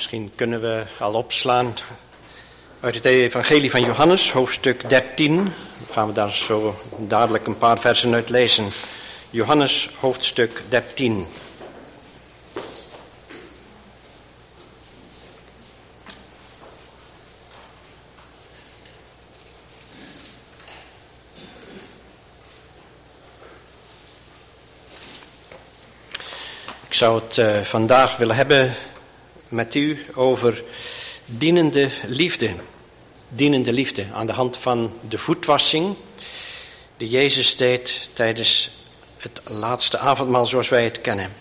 Misschien kunnen we al opslaan uit het evangelie van Johannes, hoofdstuk 13. Dan gaan we daar zo dadelijk een paar versen uit lezen. Johannes, hoofdstuk 13. Ik zou het vandaag willen hebben met u over dienende liefde. Dienende liefde aan de hand van de voetwassing die Jezus deed tijdens het laatste avondmaal zoals wij het kennen.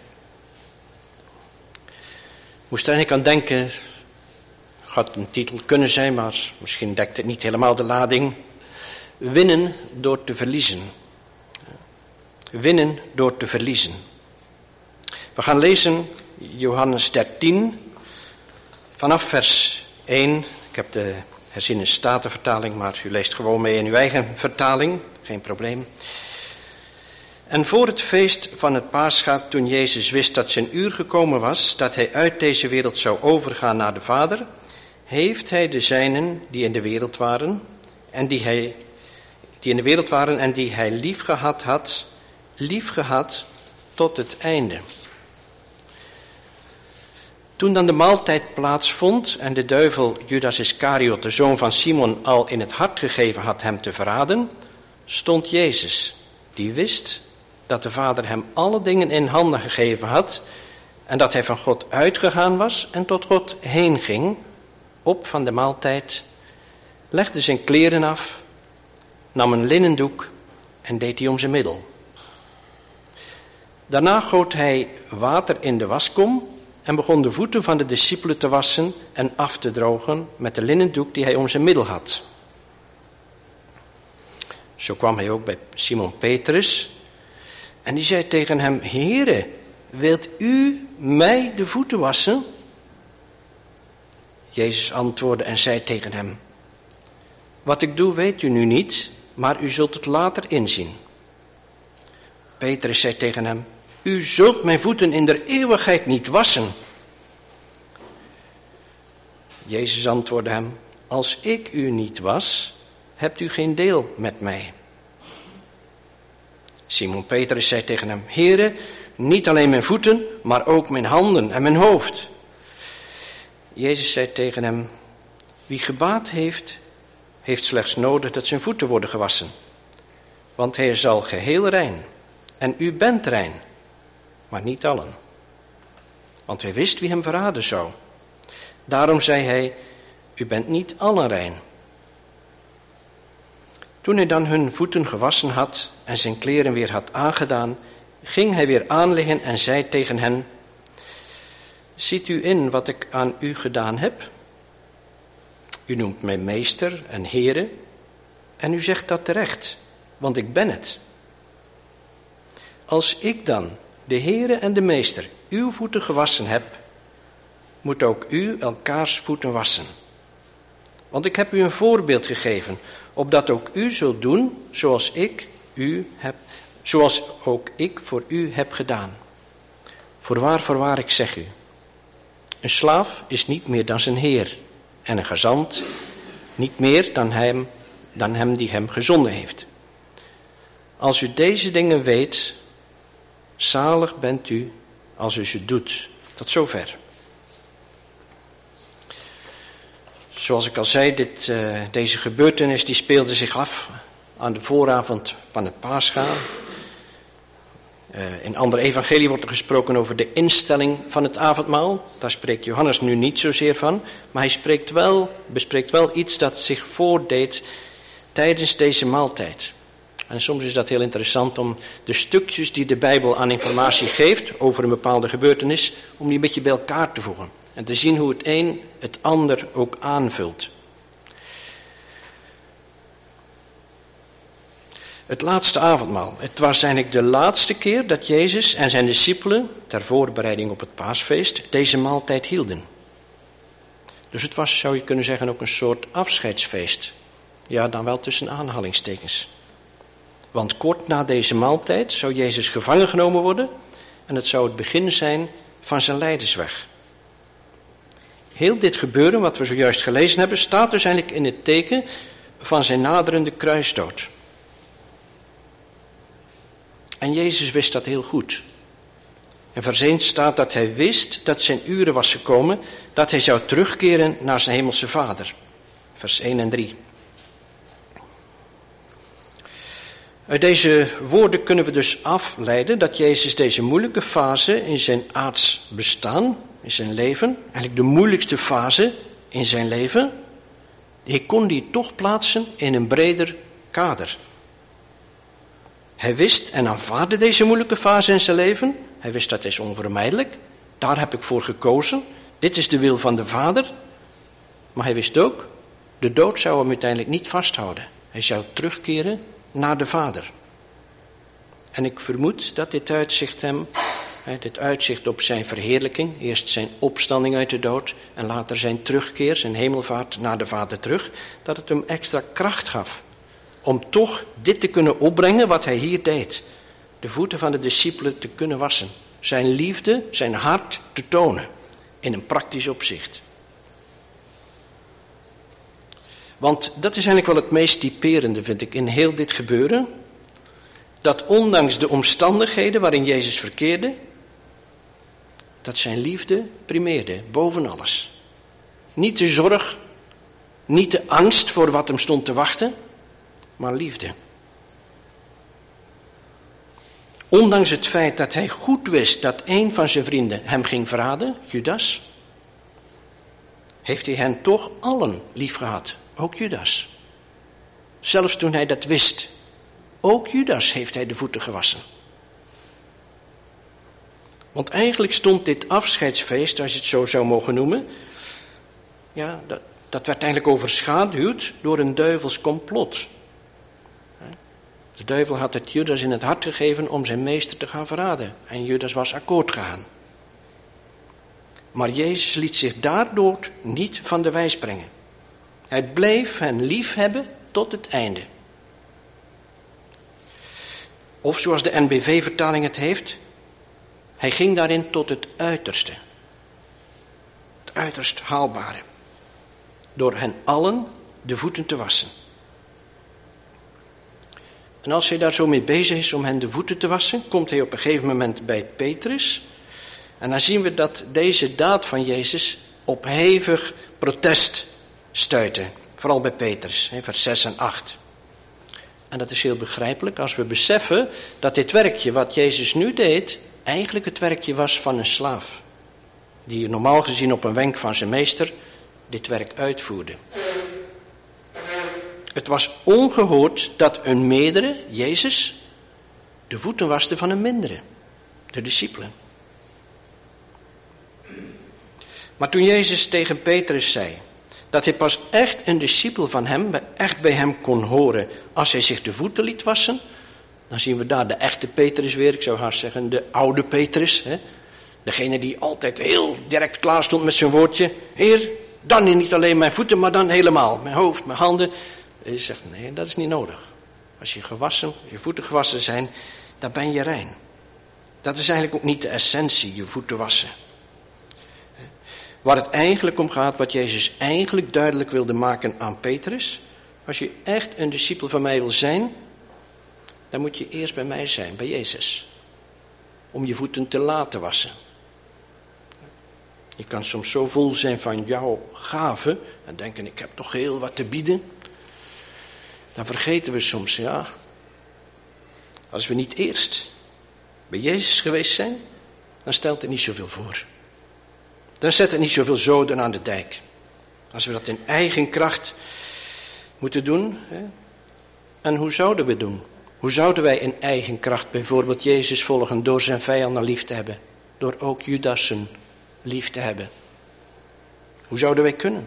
Moest er eigenlijk aan denken, had een titel kunnen zijn, maar misschien dekt het niet helemaal de lading. Winnen door te verliezen. Winnen door te verliezen. We gaan lezen Johannes 13 vanaf vers 1. Ik heb de herziene statenvertaling, maar u leest gewoon mee in uw eigen vertaling. Geen probleem. En voor het feest van het Paascha, toen Jezus wist dat zijn uur gekomen was, dat hij uit deze wereld zou overgaan naar de Vader, heeft hij de zijnen die in de wereld waren en die hij liefgehad had, liefgehad tot het einde. Toen dan de maaltijd plaatsvond en de duivel Judas Iscariot, de zoon van Simon, al in het hart gegeven had hem te verraden, stond Jezus, die wist dat de Vader hem alle dingen in handen gegeven had en dat hij van God uitgegaan was en tot God heen ging, op van de maaltijd, legde zijn kleren af, nam een linnendoek en deed die om zijn middel. Daarna goot hij water in de waskom en begon de voeten van de discipelen te wassen en af te drogen met de linnendoek die hij om zijn middel had. Zo kwam hij ook bij Simon Petrus en die zei tegen hem: Heere, wilt u mij de voeten wassen? Jezus antwoordde en zei tegen hem: Wat ik doe weet u nu niet, maar u zult het later inzien. Petrus zei tegen hem: U zult mijn voeten in der eeuwigheid niet wassen. Jezus antwoordde hem: Als ik u niet was, hebt u geen deel met mij. Simon Petrus zei tegen hem: Heere, niet alleen mijn voeten, maar ook mijn handen en mijn hoofd. Jezus zei tegen hem: Wie gebaat heeft, heeft slechts nodig dat zijn voeten worden gewassen. Want hij is al geheel rein. En u bent rein, maar niet allen. Want hij wist wie hem verraden zou. Daarom zei hij: U bent niet allen rein. Toen hij dan hun voeten gewassen had en zijn kleren weer had aangedaan, ging hij weer aanliggen en zei tegen hen: Ziet u in wat ik aan u gedaan heb? U noemt mij meester en Heere, en u zegt dat terecht, want ik ben het. Als ik dan, de Heere en de Meester, uw voeten gewassen heb, moet ook u elkaars voeten wassen. Want ik heb u een voorbeeld gegeven, opdat ook u zult doen zoals ook ik voor u heb gedaan. Voorwaar, ik zeg u, een slaaf is niet meer dan zijn heer, en een gezant niet meer dan hem die hem gezonden heeft. Als u deze dingen weet, zalig bent u als u ze doet. Tot zover. Zoals ik al zei, deze gebeurtenis die speelde zich af aan de vooravond van het Paascha. In andere evangelie wordt er gesproken over de instelling van het avondmaal. Daar spreekt Johannes nu niet zozeer van, maar hij bespreekt wel iets dat zich voordeed tijdens deze maaltijd. En soms is dat heel interessant om de stukjes die de Bijbel aan informatie geeft over een bepaalde gebeurtenis, om die een beetje bij elkaar te voegen. En te zien hoe het een het ander ook aanvult. Het laatste avondmaal. Het was eigenlijk de laatste keer dat Jezus en zijn discipelen, ter voorbereiding op het paasfeest, deze maaltijd hielden. Dus het was, zou je kunnen zeggen, ook een soort afscheidsfeest. Ja, dan wel tussen aanhalingstekens. Want kort na deze maaltijd zou Jezus gevangen genomen worden en het zou het begin zijn van zijn lijdensweg. Heel dit gebeuren, wat we zojuist gelezen hebben, staat dus eigenlijk in het teken van zijn naderende kruisdood. En Jezus wist dat heel goed. En vers 1 staat dat hij wist dat zijn uren was gekomen, dat hij zou terugkeren naar zijn hemelse Vader. Vers 1 en 3. Uit deze woorden kunnen we dus afleiden dat Jezus deze moeilijke fase in zijn aards bestaan, in zijn leven, eigenlijk de moeilijkste fase in zijn leven, die kon die toch plaatsen in een breder kader. Hij wist en aanvaardde deze moeilijke fase in zijn leven. Hij wist dat is onvermijdelijk. Daar heb ik voor gekozen. Dit is de wil van de Vader. Maar hij wist ook, de dood zou hem uiteindelijk niet vasthouden. Hij zou terugkeren naar de Vader. En ik vermoed dat dit uitzicht op zijn verheerlijking, eerst zijn opstanding uit de dood en later zijn terugkeer, zijn hemelvaart naar de Vader terug, dat het hem extra kracht gaf om toch dit te kunnen opbrengen wat hij hier deed. De voeten van de discipelen te kunnen wassen. Zijn liefde, zijn hart te tonen in een praktisch opzicht. Want dat is eigenlijk wel het meest typerende, vind ik, in heel dit gebeuren. Dat ondanks de omstandigheden waarin Jezus verkeerde, dat zijn liefde primeerde, boven alles. Niet de zorg, niet de angst voor wat hem stond te wachten, maar liefde. Ondanks het feit dat hij goed wist dat een van zijn vrienden hem ging verraden, Judas, heeft hij hen toch allen lief gehad, ook Judas. Zelfs toen hij dat wist, ook Judas heeft hij de voeten gewassen. Want eigenlijk stond dit afscheidsfeest, als je het zo zou mogen noemen, ja, dat werd eigenlijk overschaduwd door een duivels complot. De duivel had het Judas in het hart gegeven om zijn meester te gaan verraden. En Judas was akkoord gegaan. Maar Jezus liet zich daardoor niet van de wijs brengen. Hij bleef hen lief hebben tot het einde. Of zoals de NBV-vertaling het heeft, hij ging daarin tot het uiterste. Het uiterst haalbare. Door hen allen de voeten te wassen. En als hij daar zo mee bezig is om hen de voeten te wassen, komt hij op een gegeven moment bij Petrus. En dan zien we dat deze daad van Jezus op hevig protest stuitte. Vooral bij Petrus, vers 6 en 8. En dat is heel begrijpelijk als we beseffen dat dit werkje wat Jezus nu deed, eigenlijk het werkje was van een slaaf. Die normaal gezien op een wenk van zijn meester dit werk uitvoerde. Het was ongehoord dat een meerdere, Jezus, de voeten waste van een mindere, de discipelen. Maar toen Jezus tegen Petrus zei dat hij pas echt een discipel van hem, echt bij hem kon horen als hij zich de voeten liet wassen, dan zien we daar de echte Petrus weer, ik zou haast zeggen de oude Petrus. Degene die altijd heel direct klaar stond met zijn woordje. Heer, dan niet alleen mijn voeten, maar dan helemaal. Mijn hoofd, mijn handen. En je zegt, nee, dat is niet nodig. Als je voeten gewassen zijn, dan ben je rein. Dat is eigenlijk ook niet de essentie, je voeten wassen. Waar het eigenlijk om gaat, wat Jezus eigenlijk duidelijk wilde maken aan Petrus. Als je echt een discipel van mij wil zijn, dan moet je eerst bij mij zijn, bij Jezus. Om je voeten te laten wassen. Je kan soms zo vol zijn van jouw gaven en denken, ik heb toch heel wat te bieden. Dan vergeten we soms, ja, als we niet eerst bij Jezus geweest zijn, dan stelt het niet zoveel voor. Dan zet het niet zoveel zoden aan de dijk. Als we dat in eigen kracht moeten doen. En hoe zouden we doen? Hoe zouden wij in eigen kracht bijvoorbeeld Jezus volgen door zijn vijanden lief te hebben? Door ook Judassen lief te hebben. Hoe zouden wij kunnen?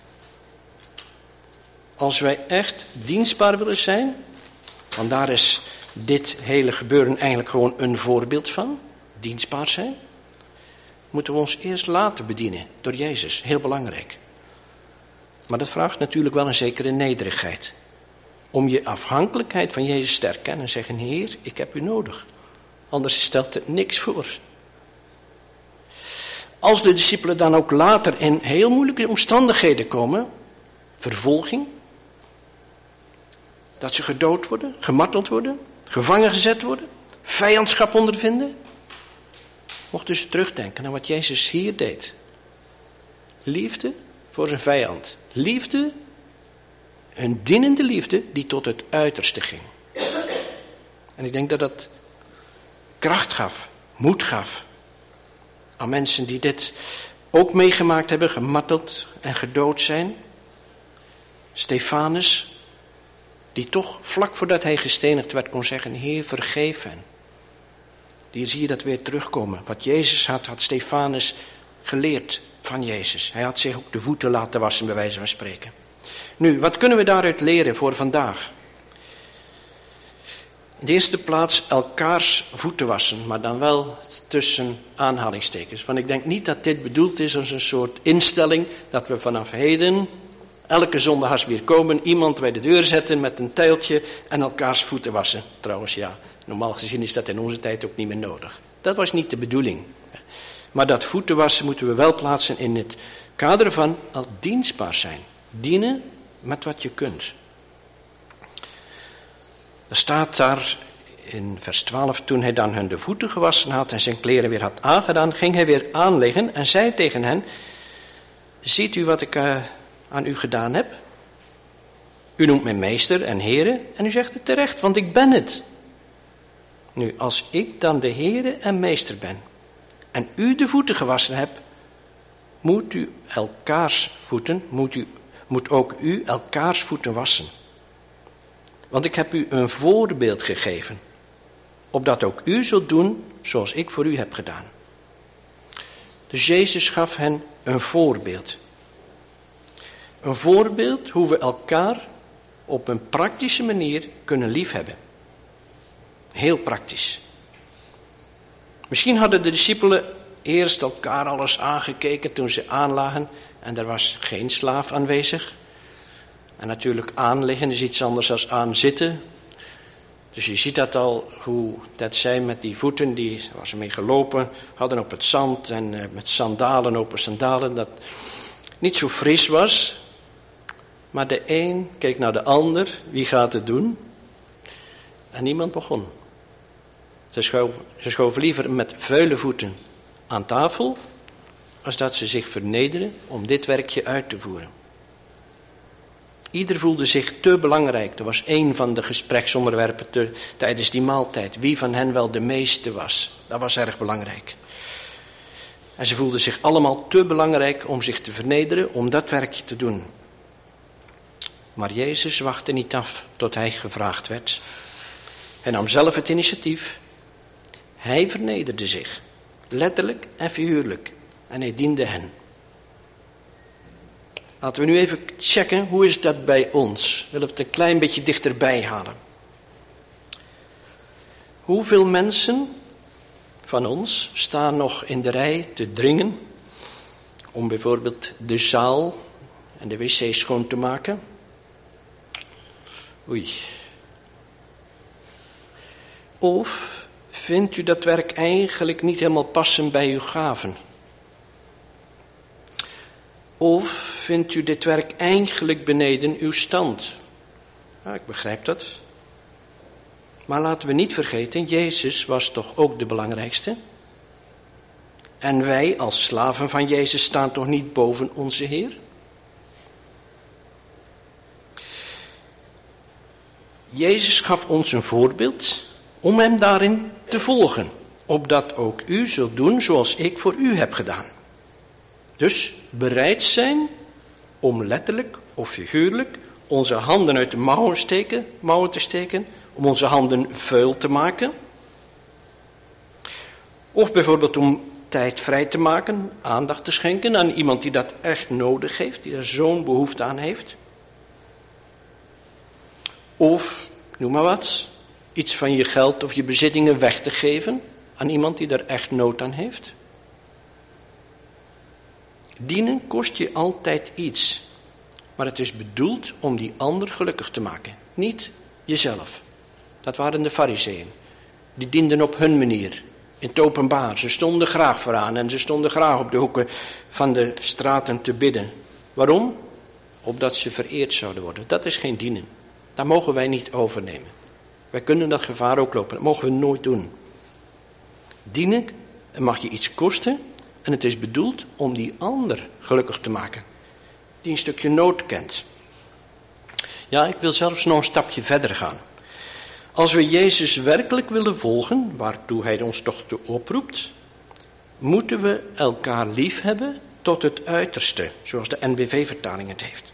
Als wij echt dienstbaar willen zijn, want daar is dit hele gebeuren eigenlijk gewoon een voorbeeld van, dienstbaar zijn, moeten we ons eerst laten bedienen door Jezus, heel belangrijk. Maar dat vraagt natuurlijk wel een zekere nederigheid. Om je afhankelijkheid van Jezus te erkennen en zeggen, Heer, ik heb u nodig. Anders stelt het niks voor. Als de discipelen dan ook later in heel moeilijke omstandigheden komen, vervolging, dat ze gedood worden, gemarteld worden, gevangen gezet worden, vijandschap ondervinden, mochten ze terugdenken aan wat Jezus hier deed. Liefde voor zijn vijand. Liefde, een dienende liefde die tot het uiterste ging. En ik denk dat dat kracht gaf, moed gaf aan mensen die dit ook meegemaakt hebben, gemarteld en gedood zijn. Stefanus, die toch vlak voordat hij gestenigd werd kon zeggen, Heer, vergeef hen. Hier zie je dat weer terugkomen. Wat Jezus had Stefanus geleerd van Jezus. Hij had zich ook de voeten laten wassen, bij wijze van spreken. Nu, wat kunnen we daaruit leren voor vandaag? In de eerste plaats elkaars voeten wassen, maar dan wel tussen aanhalingstekens. Want ik denk niet dat dit bedoeld is als een soort instelling dat we vanaf heden elke zondag als we weer komen iemand bij de deur zetten met een tijltje en elkaars voeten wassen. Trouwens ja, normaal gezien is dat in onze tijd ook niet meer nodig. Dat was niet de bedoeling. Maar dat voeten wassen moeten we wel plaatsen in het kader van al dienstbaar zijn. Dienen met wat je kunt. Er staat daar in vers 12, toen hij dan hun de voeten gewassen had en zijn kleren weer had aangedaan, ging hij weer aanliggen en zei tegen hen, ziet u wat ik aan u gedaan heb? U noemt mij meester en heren en u zegt het terecht, want ik ben het. Nu, als ik dan de heren en meester ben en u de voeten gewassen hebt, moet u elkaars voeten, moet ook u elkaars voeten wassen. Want ik heb u een voorbeeld gegeven, opdat ook u zult doen zoals ik voor u heb gedaan. Dus Jezus gaf hen een voorbeeld. Een voorbeeld hoe we elkaar op een praktische manier kunnen liefhebben. Heel praktisch. Misschien hadden de discipelen eerst elkaar alles aangekeken toen ze aanlagen en er was geen slaaf aanwezig. En natuurlijk aanliggen is iets anders dan aanzitten. Dus je ziet dat al, hoe dat zij met die voeten, die waar ze mee gelopen hadden op het zand en met sandalen, open sandalen, dat niet zo fris was. Maar de een keek naar de ander, wie gaat het doen? En niemand begon. Ze schoven liever met vuile voeten aan tafel, als dat ze zich vernederen om dit werkje uit te voeren. Ieder voelde zich te belangrijk. Dat was één van de gespreksonderwerpen tijdens die maaltijd. Wie van hen wel de meeste was. Dat was erg belangrijk. En ze voelden zich allemaal te belangrijk om zich te vernederen, om dat werkje te doen. Maar Jezus wachtte niet af tot hij gevraagd werd. Hij nam zelf het initiatief. Hij vernederde zich, letterlijk en figuurlijk. En hij diende hen. Laten we nu even checken, hoe is dat bij ons? Willen we het een klein beetje dichterbij halen. Hoeveel mensen van ons staan nog in de rij te dringen om bijvoorbeeld de zaal en de wc schoon te maken? Oei. Of vindt u dat werk eigenlijk niet helemaal passen bij uw gaven? Of vindt u dit werk eigenlijk beneden uw stand? Ja, ik begrijp dat. Maar laten we niet vergeten, Jezus was toch ook de belangrijkste? En wij als slaven van Jezus staan toch niet boven onze Heer? Jezus gaf ons een voorbeeld om hem daarin te volgen, opdat ook u zult doen zoals ik voor u heb gedaan. Dus bereid zijn om letterlijk of figuurlijk onze handen uit de mouwen te steken, om onze handen vuil te maken. Of bijvoorbeeld om tijd vrij te maken, aandacht te schenken aan iemand die dat echt nodig heeft, die er zo'n behoefte aan heeft. Of, noem maar wat, iets van je geld of je bezittingen weg te geven aan iemand die er echt nood aan heeft. Dienen kost je altijd iets, maar het is bedoeld om die ander gelukkig te maken, niet jezelf. Dat waren de Farizeeën. Die dienden op hun manier, in het openbaar. Ze stonden graag vooraan en ze stonden graag op de hoeken van de straten te bidden. Waarom? Opdat ze vereerd zouden worden. Dat is geen dienen. Dat mogen wij niet overnemen. Wij kunnen dat gevaar ook lopen. Dat mogen we nooit doen. Dienen mag je iets kosten en het is bedoeld om die ander gelukkig te maken. Die een stukje nood kent. Ja, ik wil zelfs nog een stapje verder gaan. Als we Jezus werkelijk willen volgen, waartoe hij ons toch toe oproept, moeten we elkaar lief hebben tot het uiterste, zoals de NBV-vertaling het heeft.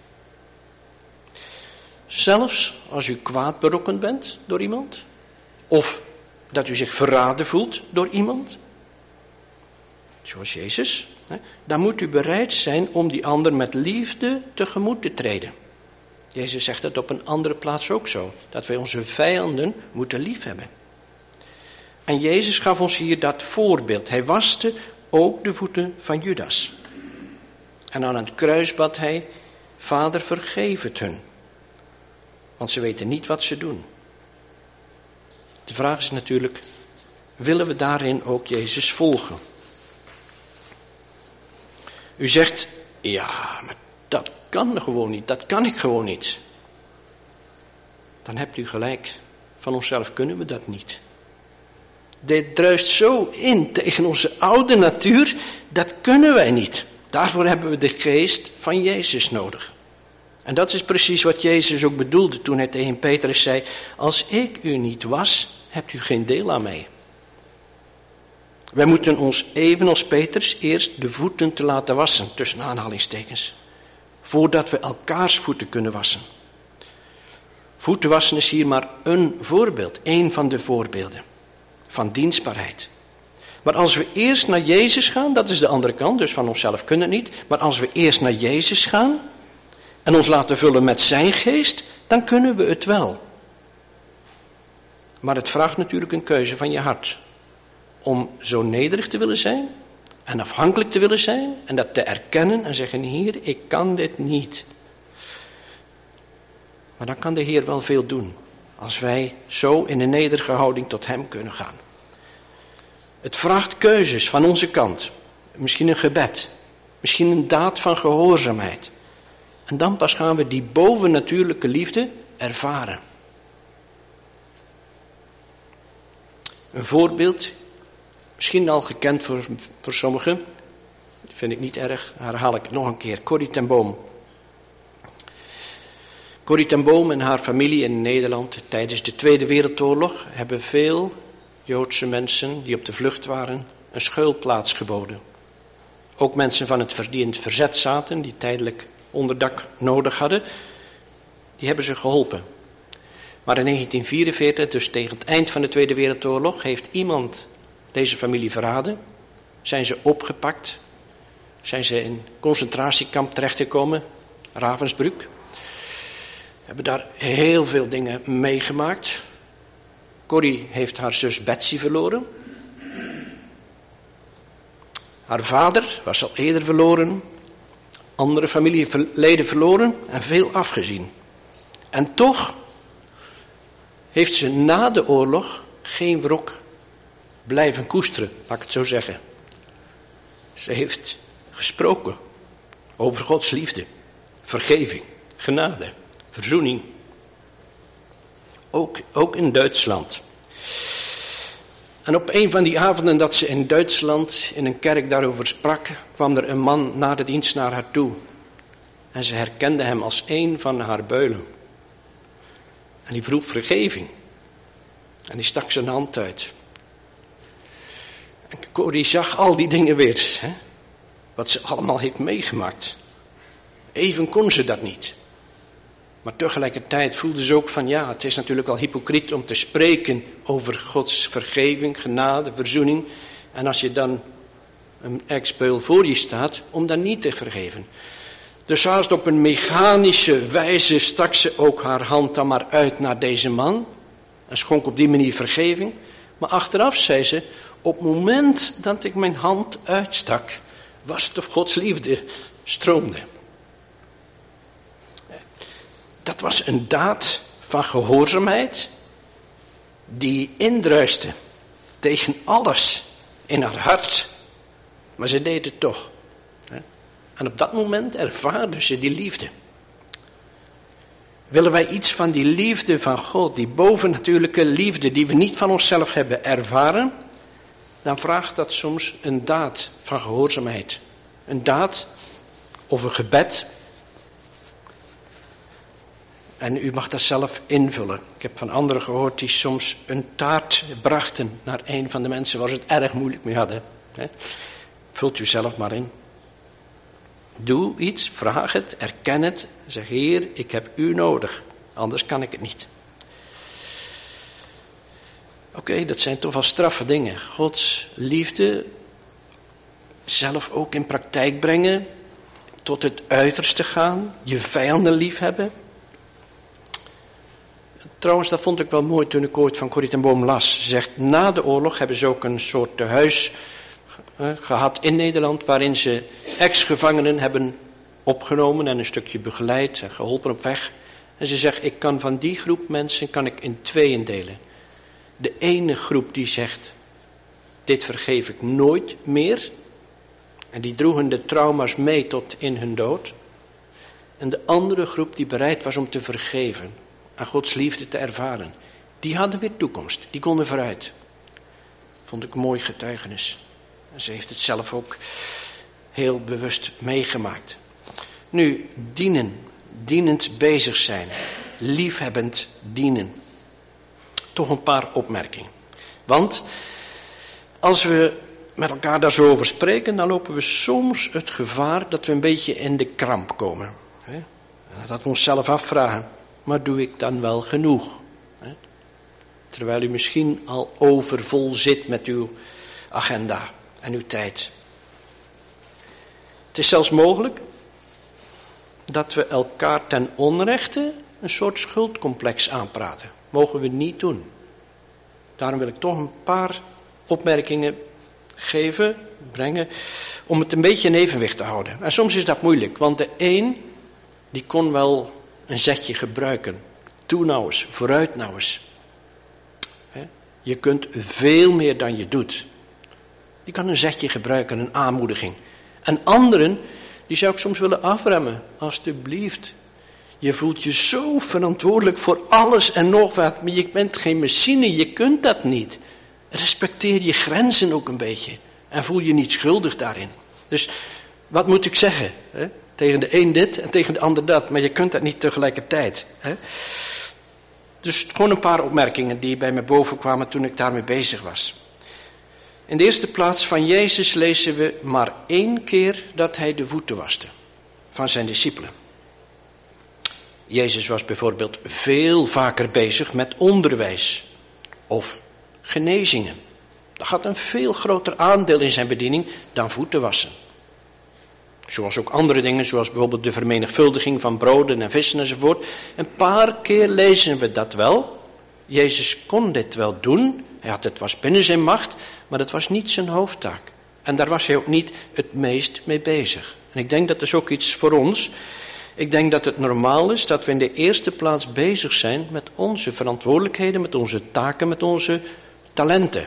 Zelfs als u kwaad berokkend bent door iemand, of dat u zich verraden voelt door iemand, zoals Jezus, dan moet u bereid zijn om die ander met liefde tegemoet te treden. Jezus zegt dat op een andere plaats ook zo, dat wij onze vijanden moeten liefhebben. En Jezus gaf ons hier dat voorbeeld. Hij waste ook de voeten van Judas. En aan het kruis bad hij, Vader, vergeef het hun, want ze weten niet wat ze doen. De vraag is natuurlijk, willen we daarin ook Jezus volgen? U zegt, ja, maar dat kan gewoon niet, dat kan ik gewoon niet. Dan hebt u gelijk, van onszelf kunnen we dat niet. Dit druist zo in tegen onze oude natuur, dat kunnen wij niet. Daarvoor hebben we de geest van Jezus nodig. En dat is precies wat Jezus ook bedoelde toen hij tegen Petrus zei, als ik u niet was, hebt u geen deel aan mij. Wij moeten ons evenals Petrus eerst de voeten te laten wassen, tussen aanhalingstekens. Voordat we elkaars voeten kunnen wassen. Voeten wassen is hier maar een voorbeeld, één van de voorbeelden van dienstbaarheid. Maar als we eerst naar Jezus gaan, dat is de andere kant, dus van onszelf kunnen het niet. Maar als we eerst naar Jezus gaan en ons laten vullen met zijn geest, dan kunnen we het wel. Maar het vraagt natuurlijk een keuze van je hart. Om zo nederig te willen zijn en afhankelijk te willen zijn en dat te erkennen en zeggen, Heer, ik kan dit niet. Maar dan kan de Heer wel veel doen, als wij zo in een nederige houding tot hem kunnen gaan. Het vraagt keuzes van onze kant, misschien een gebed, misschien een daad van gehoorzaamheid. En dan pas gaan we die bovennatuurlijke liefde ervaren. Een voorbeeld, misschien al gekend voor sommigen, dat vind ik niet erg, herhaal ik het nog een keer. Corrie ten Boom. Corrie ten Boom en haar familie in Nederland tijdens de Tweede Wereldoorlog hebben veel Joodse mensen die op de vlucht waren een schuilplaats geboden. Ook mensen van die in het verzet zaten, die tijdelijk onderdak nodig hadden, die hebben ze geholpen. Maar in 1944, dus tegen het eind van de Tweede Wereldoorlog, heeft iemand deze familie verraden. Zijn ze opgepakt, zijn ze in een concentratiekamp terechtgekomen, Ravensbrück. Hebben daar heel veel dingen meegemaakt. Corrie heeft haar zus Betsy verloren. Haar vader was al eerder verloren. Andere familieleden verloren en veel afgezien. En toch heeft ze na de oorlog geen wrok blijven koesteren, laat ik het zo zeggen. Ze heeft gesproken over Gods liefde, vergeving, genade, verzoening. Ook in Duitsland. En op een van die avonden dat ze in Duitsland in een kerk daarover sprak, kwam er een man na de dienst naar haar toe. En ze herkende hem als een van haar beulen. En die vroeg vergeving. En die stak zijn hand uit. En Corrie zag al die dingen weer. Hè? Wat ze allemaal heeft meegemaakt. Even kon ze dat niet. Maar tegelijkertijd voelde ze ook van ja, het is natuurlijk wel hypocriet om te spreken over Gods vergeving, genade, verzoening. En als je dan een ex-beul voor je staat, om dan niet te vergeven. Dus haast op een mechanische wijze stak ze ook haar hand dan maar uit naar deze man. En schonk op die manier vergeving. Maar achteraf zei ze, op het moment dat ik mijn hand uitstak, was het of Gods liefde stroomde. Dat was een daad van gehoorzaamheid die indruiste tegen alles in haar hart. Maar ze deed het toch. En op dat moment ervaarde ze die liefde. Willen wij iets van die liefde van God, die bovennatuurlijke liefde die we niet van onszelf hebben ervaren, dan vraagt dat soms een daad van gehoorzaamheid. Een daad of een gebed. En u mag dat zelf invullen. Ik heb van anderen gehoord die soms een taart brachten naar een van de mensen waar ze het erg moeilijk mee hadden. Vult u zelf maar in. Doe iets, vraag het, erken het. Zeg, Heer, ik heb u nodig. Anders kan ik het niet. Oké, dat zijn toch wel straffe dingen. Gods liefde zelf ook in praktijk brengen. Tot het uiterste gaan. Je vijanden lief hebben. Trouwens, dat vond ik wel mooi toen ik ooit van Corrie ten Boom las. Ze zegt, na de oorlog hebben ze ook een soort tehuis gehad in Nederland, waarin ze ex-gevangenen hebben opgenomen en een stukje begeleid en geholpen op weg. En ze zegt, ik kan van die groep mensen kan ik in tweeën delen. De ene groep die zegt, dit vergeef ik nooit meer. En die droegen de trauma's mee tot in hun dood. En de andere groep die bereid was om te vergeven en Gods liefde te ervaren. Die hadden weer toekomst, die konden vooruit. Vond ik een mooi getuigenis. En ze heeft het zelf ook heel bewust meegemaakt. Nu, dienen. Dienend bezig zijn. Liefhebbend dienen. Toch een paar opmerkingen. Want als we met elkaar daar zo over spreken, dan lopen we soms het gevaar dat we een beetje in de kramp komen. Dat we onszelf afvragen, maar doe ik dan wel genoeg? Terwijl u misschien al overvol zit met uw agenda en uw tijd. Het is zelfs mogelijk dat we elkaar ten onrechte een soort schuldcomplex aanpraten. Mogen we niet doen. Daarom wil ik toch een paar opmerkingen brengen, om het een beetje in evenwicht te houden. En soms is dat moeilijk, want de een, die kon wel een zetje gebruiken. Doe nou eens, vooruit nou eens. Je kunt veel meer dan je doet. Die kan een zetje gebruiken, een aanmoediging. En anderen, die zou ik soms willen afremmen. Alsjeblieft. Je voelt je zo verantwoordelijk voor alles en nog wat. Maar je bent geen machine, je kunt dat niet. Respecteer je grenzen ook een beetje. En voel je niet schuldig daarin. Dus wat moet ik zeggen? Tegen de een dit en tegen de ander dat. Maar je kunt dat niet tegelijkertijd. Dus gewoon een paar opmerkingen die bij me boven kwamen toen ik daarmee bezig was. In de eerste plaats van Jezus lezen we maar 1 keer dat hij de voeten waste van zijn discipelen. Jezus was bijvoorbeeld veel vaker bezig met onderwijs of genezingen. Dat had een veel groter aandeel in zijn bediening dan voeten wassen. Zoals ook andere dingen, zoals bijvoorbeeld de vermenigvuldiging van broden en vissen enzovoort. Een paar keer lezen we dat wel. Jezus kon dit wel doen. Het was binnen zijn macht, maar dat was niet zijn hoofdtaak. En daar was hij ook niet het meest mee bezig. En ik denk dat is ook iets voor ons. Ik denk dat het normaal is dat we in de eerste plaats bezig zijn met onze verantwoordelijkheden, met onze taken, met onze talenten.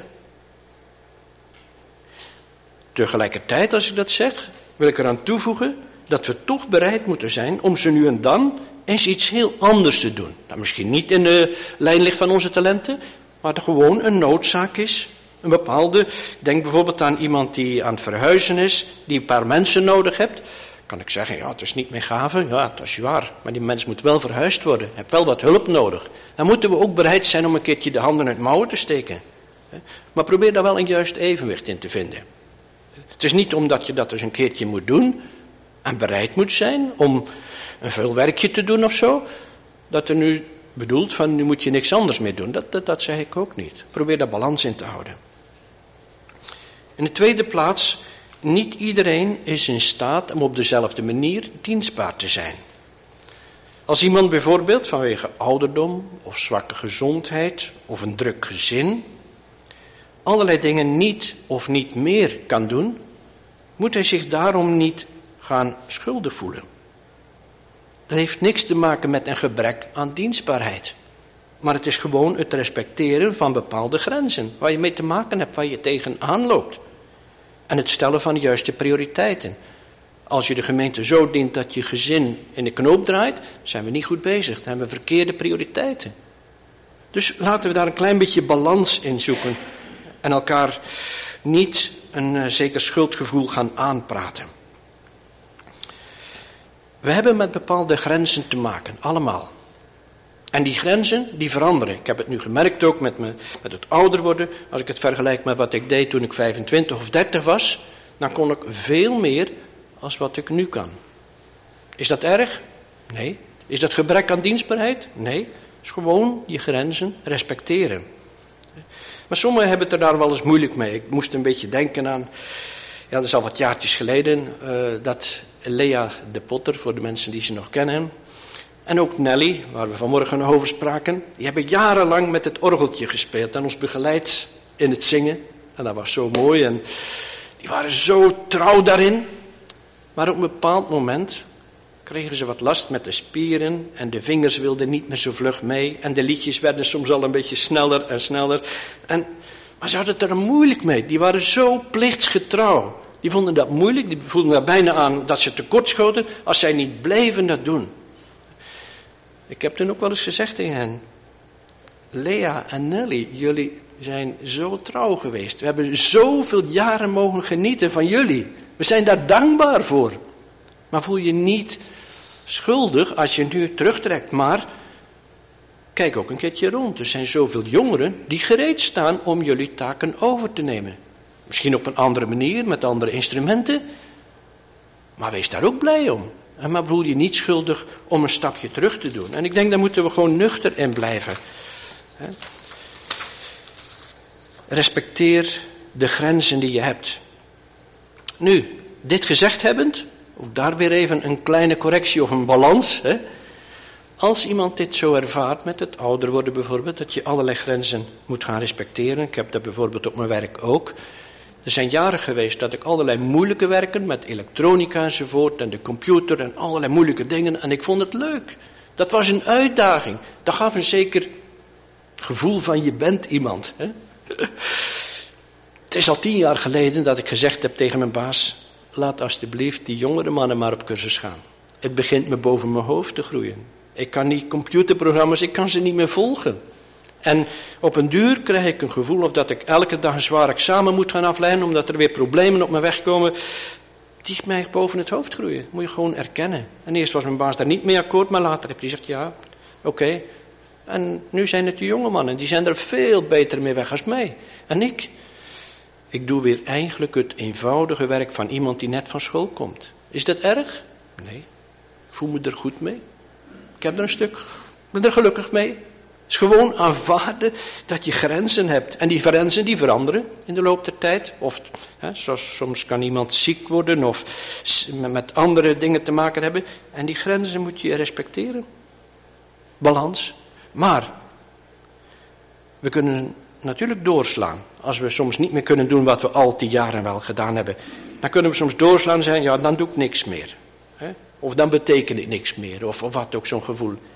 Tegelijkertijd, als ik dat zeg, wil ik eraan toevoegen dat we toch bereid moeten zijn om ze nu en dan eens iets heel anders te doen. Dat misschien niet in de lijn ligt van onze talenten, maar dat gewoon een noodzaak is. Een bepaalde, ik denk bijvoorbeeld aan iemand die aan het verhuizen is, die een paar mensen nodig hebt. Kan ik zeggen, ja, het is niet mijn gave, ja, dat is waar. Maar die mens moet wel verhuisd worden, heeft wel wat hulp nodig. Dan moeten we ook bereid zijn om een keertje de handen uit mouwen te steken. Maar probeer daar wel een juist evenwicht in te vinden. Het is niet omdat je dat dus een keertje moet doen en bereid moet zijn om een veel werkje te doen of zo, dat er nu bedoelt van nu moet je niks anders meer doen. Dat zeg ik ook niet. Probeer daar balans in te houden. In de tweede plaats, niet iedereen is in staat om op dezelfde manier dienstbaar te zijn. Als iemand bijvoorbeeld vanwege ouderdom of zwakke gezondheid of een druk gezin allerlei dingen niet of niet meer kan doen, moet hij zich daarom niet gaan schuldig voelen. Dat heeft niks te maken met een gebrek aan dienstbaarheid. Maar het is gewoon het respecteren van bepaalde grenzen waar je mee te maken hebt, waar je tegenaan loopt. En het stellen van de juiste prioriteiten. Als je de gemeente zo dient dat je gezin in de knoop draait, zijn we niet goed bezig. Dan hebben we verkeerde prioriteiten. Dus laten we daar een klein beetje balans in zoeken. En elkaar niet een zeker schuldgevoel gaan aanpraten. We hebben met bepaalde grenzen te maken, allemaal. En die grenzen, die veranderen. Ik heb het nu gemerkt ook met het ouder worden. Als ik het vergelijk met wat ik deed toen ik 25 of 30 was, dan kon ik veel meer als wat ik nu kan. Is dat erg? Nee. Is dat gebrek aan dienstbaarheid? Nee. Het is gewoon die grenzen respecteren. Maar sommigen hebben het er daar wel eens moeilijk mee. Ik moest een beetje denken aan, ja, dat is al wat jaartjes geleden, dat Lea de Potter, voor de mensen die ze nog kennen, en ook Nelly, waar we vanmorgen nog over spraken, die hebben jarenlang met het orgeltje gespeeld en ons begeleid in het zingen. En dat was zo mooi en die waren zo trouw daarin. Maar op een bepaald moment kregen ze wat last met de spieren en de vingers wilden niet meer zo vlug mee. En de liedjes werden soms al een beetje sneller en sneller. Maar ze hadden het er moeilijk mee. Die waren zo plichtsgetrouw. Die vonden dat moeilijk, die voelden daar bijna aan dat ze tekortschoten als zij niet bleven dat doen. Ik heb toen ook wel eens gezegd tegen hen, Lea en Nelly, jullie zijn zo trouw geweest. We hebben zoveel jaren mogen genieten van jullie. We zijn daar dankbaar voor. Maar voel je niet schuldig als je nu terugtrekt. Maar kijk ook een keertje rond. Er zijn zoveel jongeren die gereed staan om jullie taken over te nemen. Misschien op een andere manier, met andere instrumenten. Maar wees daar ook blij om. Maar voel je niet schuldig om een stapje terug te doen. En ik denk, daar moeten we gewoon nuchter in blijven. Respecteer de grenzen die je hebt. Nu, dit gezegd hebbend, ook daar weer even een kleine correctie of een balans. Als iemand dit zo ervaart met het ouder worden bijvoorbeeld, dat je allerlei grenzen moet gaan respecteren. Ik heb dat bijvoorbeeld op mijn werk ook. Er zijn jaren geweest dat ik allerlei moeilijke werken met elektronica enzovoort en de computer en allerlei moeilijke dingen. En ik vond het leuk. Dat was een uitdaging. Dat gaf een zeker gevoel van je bent iemand. Het is al 10 jaar geleden dat ik gezegd heb tegen mijn baas, laat alsjeblieft die jongere mannen maar op cursus gaan. Het begint me boven mijn hoofd te groeien. Ik kan die computerprogramma's, ik kan ze niet meer volgen. En op een duur krijg ik een gevoel of dat ik elke dag een zwaar examen moet gaan afleggen, omdat er weer problemen op mijn weg komen, die mij boven het hoofd groeien. Moet je gewoon erkennen. En eerst was mijn baas daar niet mee akkoord, maar later heb hij gezegd, ja, oké. En nu zijn het de jonge mannen, die zijn er veel beter mee weg als mij. En ik doe weer eigenlijk het eenvoudige werk van iemand die net van school komt. Is dat erg? Nee. Ik voel me er goed mee. Ik heb er ik ben er gelukkig mee. Het is gewoon aanvaarden dat je grenzen hebt. En die grenzen die veranderen in de loop der tijd. Of zoals soms kan iemand ziek worden of met andere dingen te maken hebben. En die grenzen moet je respecteren. Balans. Maar we kunnen natuurlijk doorslaan. Als we soms niet meer kunnen doen wat we al die jaren wel gedaan hebben. Dan kunnen we soms doorslaan en zeggen, ja, dan doe ik niks meer. Of dan betekent het niks meer. Of wat ook zo'n gevoel.